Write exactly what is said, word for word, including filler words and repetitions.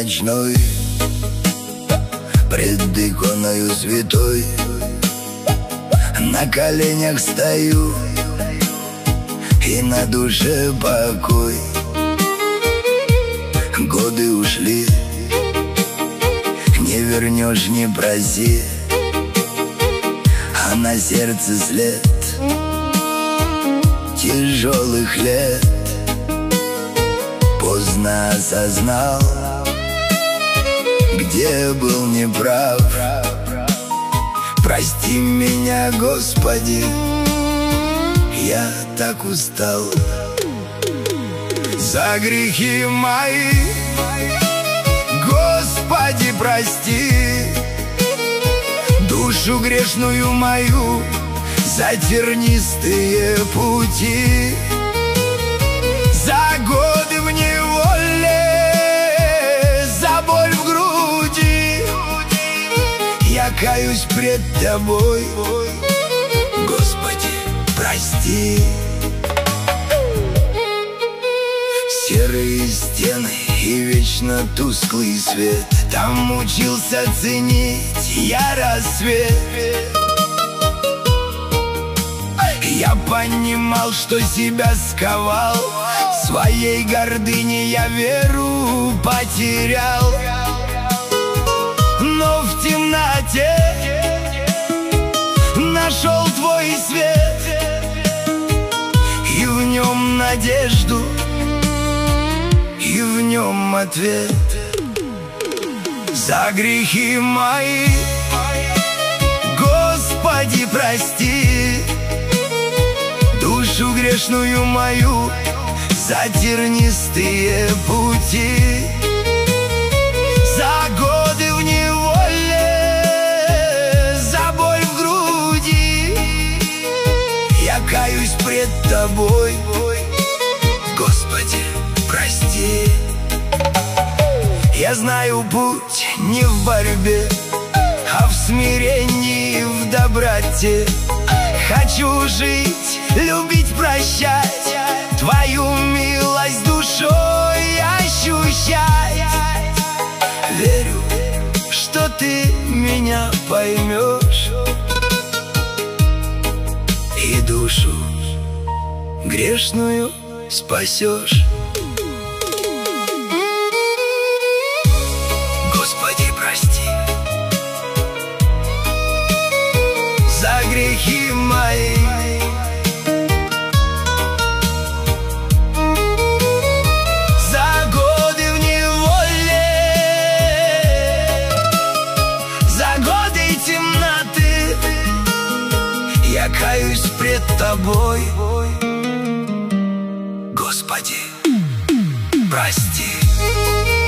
ночной пред иконою святой на коленях стою, и на душе покой. Годы ушли, не вернешь, не проси, а на сердце след тяжелых лет. Поздно осознал, где был неправ. Прости меня, Господи, я так устал. За грехи мои, Господи, прости. Душу грешную мою за тернистые пути, за годы в неволе, за боль в груди. Я каюсь пред Тобой, Господи, прости. Серые стены и вечно тусклый свет, там учился ценить я рассвет. Я понимал, что себя сковал, своей гордыне я веру потерял. Но в темноте нашел Твой свет, и в нем надежду, и в нем ответ. За грехи мои, Господи, прости. Душу грешную мою за тернистые пути, за годы в неволе, за боль в груди. Я каюсь пред Тобой, Господи, прости. Я знаю путь не в борьбе, а в смирении, в доброте. Хочу жить, любить, прощать, Твою милость душой ощущать. Верю, что Ты меня поймешь и душу грешную спасешь. Господи, прости за грехи мои, за годы в неволе, за годы темноты. Я каюсь пред Тобой, Господи, прости.